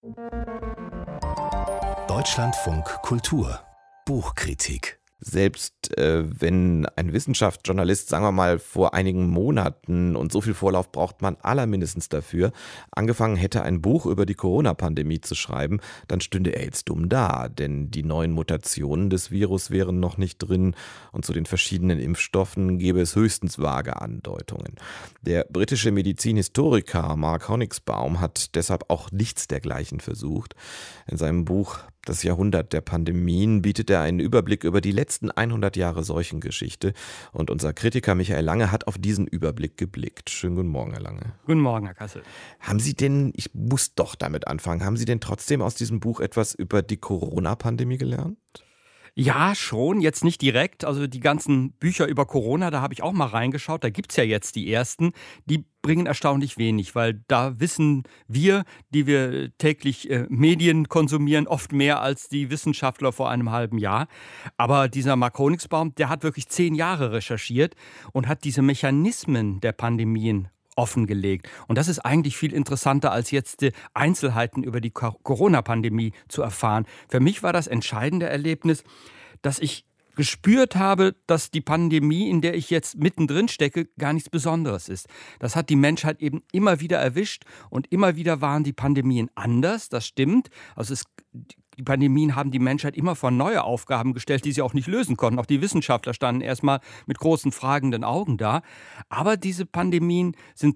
Deutschlandfunk Kultur Buchkritik. Selbst wenn ein Wissenschaftsjournalist, sagen wir mal, vor einigen Monaten, und so viel Vorlauf braucht man allermindestens dafür, angefangen hätte, ein Buch über die Corona-Pandemie zu schreiben, dann stünde er jetzt dumm da, denn die neuen Mutationen des Virus wären noch nicht drin und zu den verschiedenen Impfstoffen gäbe es höchstens vage Andeutungen. Der britische Medizinhistoriker Mark Honigsbaum hat deshalb auch nichts dergleichen versucht. In seinem Buch Das Jahrhundert der Pandemien bietet er einen Überblick über die letzten 100 Jahre Seuchengeschichte und unser Kritiker Michael Lange hat auf diesen Überblick geblickt. Schönen guten Morgen, Herr Lange. Guten Morgen, Herr Kassel. Haben Sie denn, ich muss doch damit anfangen, haben Sie denn trotzdem aus diesem Buch etwas über die Corona-Pandemie gelernt? Ja, schon, jetzt nicht direkt. Also die ganzen Bücher über Corona, da habe ich auch mal reingeschaut. Da gibt es ja jetzt die ersten. Die bringen erstaunlich wenig, weil da wissen wir, die wir täglich Medien konsumieren, oft mehr als die Wissenschaftler vor einem halben Jahr. Aber dieser Mark Honigsbaum, der hat wirklich 10 Jahre recherchiert und hat diese Mechanismen der Pandemien offengelegt. Und das ist eigentlich viel interessanter, als jetzt die Einzelheiten über die Corona-Pandemie zu erfahren. Für mich war das entscheidende Erlebnis, dass ich gespürt habe, dass die Pandemie, in der ich jetzt mittendrin stecke, gar nichts Besonderes ist. Das hat die Menschheit eben immer wieder erwischt und immer wieder waren die Pandemien anders, das stimmt. Also die Pandemien haben die Menschheit immer vor neue Aufgaben gestellt, die sie auch nicht lösen konnten. Auch die Wissenschaftler standen erstmal mit großen fragenden Augen da. Aber diese Pandemien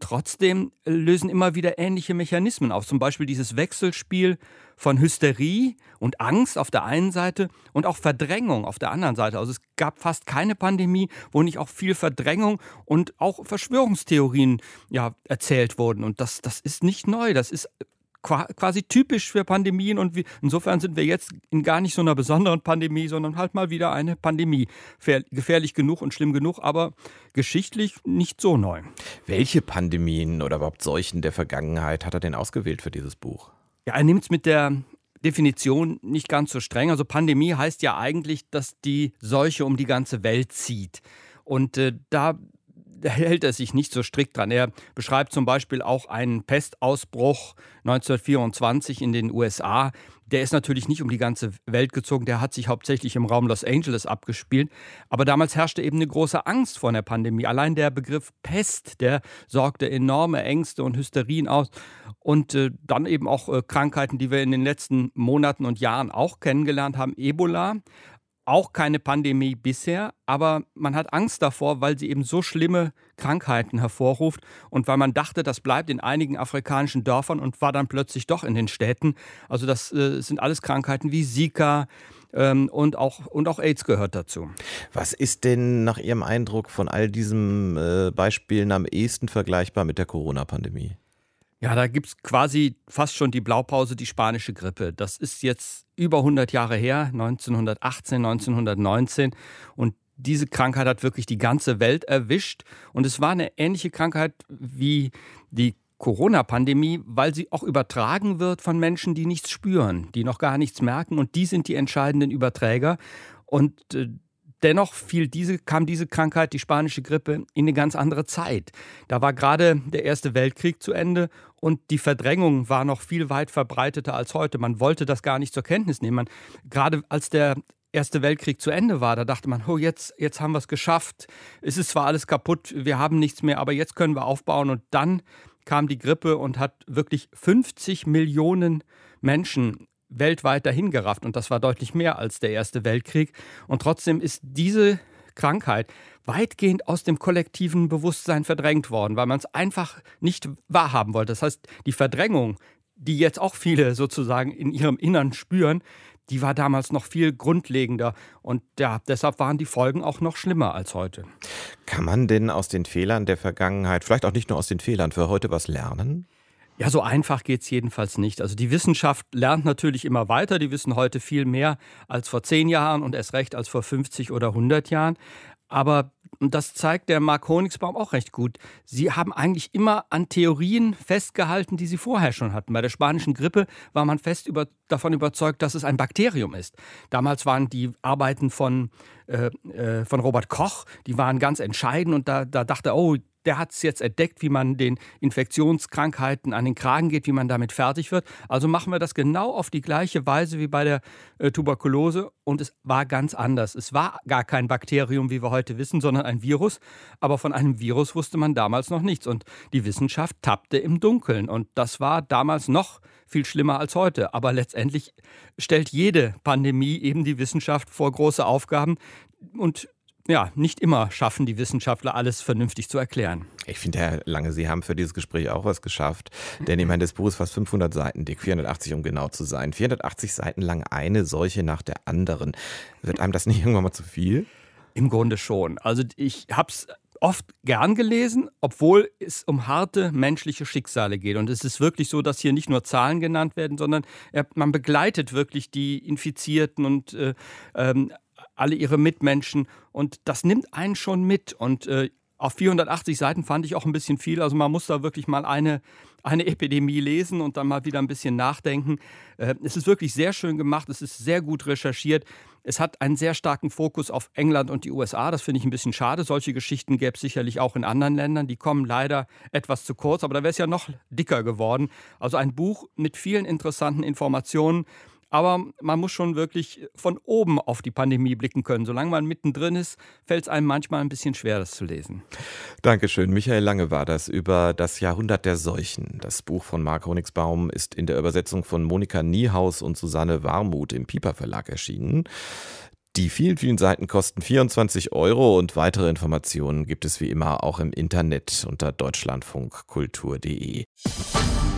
lösen immer wieder ähnliche Mechanismen auf. Zum Beispiel dieses Wechselspiel von Hysterie und Angst auf der einen Seite und auch Verdrängung auf der anderen Seite. Also es gab fast keine Pandemie, wo nicht auch viel Verdrängung und auch Verschwörungstheorien erzählt wurden. Und das ist nicht neu, das ist quasi typisch für Pandemien und insofern sind wir jetzt in gar nicht so einer besonderen Pandemie, sondern halt mal wieder eine Pandemie. Gefährlich genug und schlimm genug, aber geschichtlich nicht so neu. Welche Pandemien oder überhaupt Seuchen der Vergangenheit hat er denn ausgewählt für dieses Buch? Ja, er nimmt es mit der Definition nicht ganz so streng. Also Pandemie heißt ja eigentlich, dass die Seuche um die ganze Welt zieht. Und da hält er sich nicht so strikt dran. Er beschreibt zum Beispiel auch einen Pestausbruch 1924 in den USA. Der ist natürlich nicht um die ganze Welt gezogen, der hat sich hauptsächlich im Raum Los Angeles abgespielt. Aber damals herrschte eben eine große Angst vor der Pandemie. Allein der Begriff Pest, der sorgte enorme Ängste und Hysterien aus. Und dann eben auch Krankheiten, die wir in den letzten Monaten und Jahren auch kennengelernt haben. Ebola. Auch keine Pandemie bisher, aber man hat Angst davor, weil sie eben so schlimme Krankheiten hervorruft und weil man dachte, das bleibt in einigen afrikanischen Dörfern und war dann plötzlich doch in den Städten. Also das sind alles Krankheiten wie Zika und auch AIDS gehört dazu. Was ist denn nach Ihrem Eindruck von all diesen Beispielen am ehesten vergleichbar mit der Corona-Pandemie? Ja, da gibt es quasi fast schon die Blaupause, die spanische Grippe. Das ist jetzt über 100 Jahre her, 1918, 1919. Und diese Krankheit hat wirklich die ganze Welt erwischt. Und es war eine ähnliche Krankheit wie die Corona-Pandemie, weil sie auch übertragen wird von Menschen, die nichts spüren, die noch gar nichts merken. Und die sind die entscheidenden Überträger. Und dennoch kam diese Krankheit, die spanische Grippe, in eine ganz andere Zeit. Da war gerade der Erste Weltkrieg zu Ende und die Verdrängung war noch viel weit verbreiteter als heute. Man wollte das gar nicht zur Kenntnis nehmen. Gerade als der Erste Weltkrieg zu Ende war, da dachte man, oh, jetzt haben wir es geschafft. Es ist zwar alles kaputt, wir haben nichts mehr, aber jetzt können wir aufbauen. Und dann kam die Grippe und hat wirklich 50 Millionen Menschen weltweit dahingerafft. Und das war deutlich mehr als der Erste Weltkrieg. Und trotzdem ist diese Krankheit weitgehend aus dem kollektiven Bewusstsein verdrängt worden, weil man es einfach nicht wahrhaben wollte. Das heißt, die Verdrängung, die jetzt auch viele sozusagen in ihrem Innern spüren, die war damals noch viel grundlegender. Und ja, deshalb waren die Folgen auch noch schlimmer als heute. Kann man denn aus den Fehlern der Vergangenheit, vielleicht auch nicht nur aus den Fehlern, für heute was lernen? Ja, so einfach geht's jedenfalls nicht. Also die Wissenschaft lernt natürlich immer weiter. Die wissen heute viel mehr als vor 10 Jahren und erst recht als vor 50 oder 100 Jahren. Aber und das zeigt der Mark Honigsbaum auch recht gut. Sie haben eigentlich immer an Theorien festgehalten, die sie vorher schon hatten. Bei der spanischen Grippe war man davon überzeugt, dass es ein Bakterium ist. Damals waren die Arbeiten von Robert Koch, die waren ganz entscheidend und da dachte er, oh, der hat es jetzt entdeckt, wie man den Infektionskrankheiten an den Kragen geht, wie man damit fertig wird. Also machen wir das genau auf die gleiche Weise wie bei der Tuberkulose. Und es war ganz anders. Es war gar kein Bakterium, wie wir heute wissen, sondern ein Virus. Aber von einem Virus wusste man damals noch nichts. Und die Wissenschaft tappte im Dunkeln. Und das war damals noch viel schlimmer als heute. Aber letztendlich stellt jede Pandemie eben die Wissenschaft vor große Aufgaben. Und ja, nicht immer schaffen die Wissenschaftler, alles vernünftig zu erklären. Ich finde, Herr Lange, Sie haben für dieses Gespräch auch was geschafft. Denn ich meine, das Buch ist fast 500 Seiten dick, 480 um genau zu sein. 480 Seiten lang eine Seuche nach der anderen. Wird einem das nicht irgendwann mal zu viel? Im Grunde schon. Also ich habe es oft gern gelesen, obwohl es um harte menschliche Schicksale geht. Und es ist wirklich so, dass hier nicht nur Zahlen genannt werden, sondern man begleitet wirklich die Infizierten und alle ihre Mitmenschen. Und das nimmt einen schon mit. Und auf 480 Seiten fand ich auch ein bisschen viel. Also man muss da wirklich mal eine Epidemie lesen und dann mal wieder ein bisschen nachdenken. Es ist wirklich sehr schön gemacht. Es ist sehr gut recherchiert. Es hat einen sehr starken Fokus auf England und die USA. Das finde ich ein bisschen schade. Solche Geschichten gäbe es sicherlich auch in anderen Ländern. Die kommen leider etwas zu kurz. Aber da wäre es ja noch dicker geworden. Also ein Buch mit vielen interessanten Informationen. Aber man muss schon wirklich von oben auf die Pandemie blicken können. Solange man mittendrin ist, fällt es einem manchmal ein bisschen schwer, das zu lesen. Dankeschön. Michael Lange war das über das Jahrhundert der Seuchen. Das Buch von Marc Honigsbaum ist in der Übersetzung von Monika Niehaus und Susanne Warmuth im Piper Verlag erschienen. Die vielen, vielen Seiten kosten 24 € und weitere Informationen gibt es wie immer auch im Internet unter deutschlandfunkkultur.de.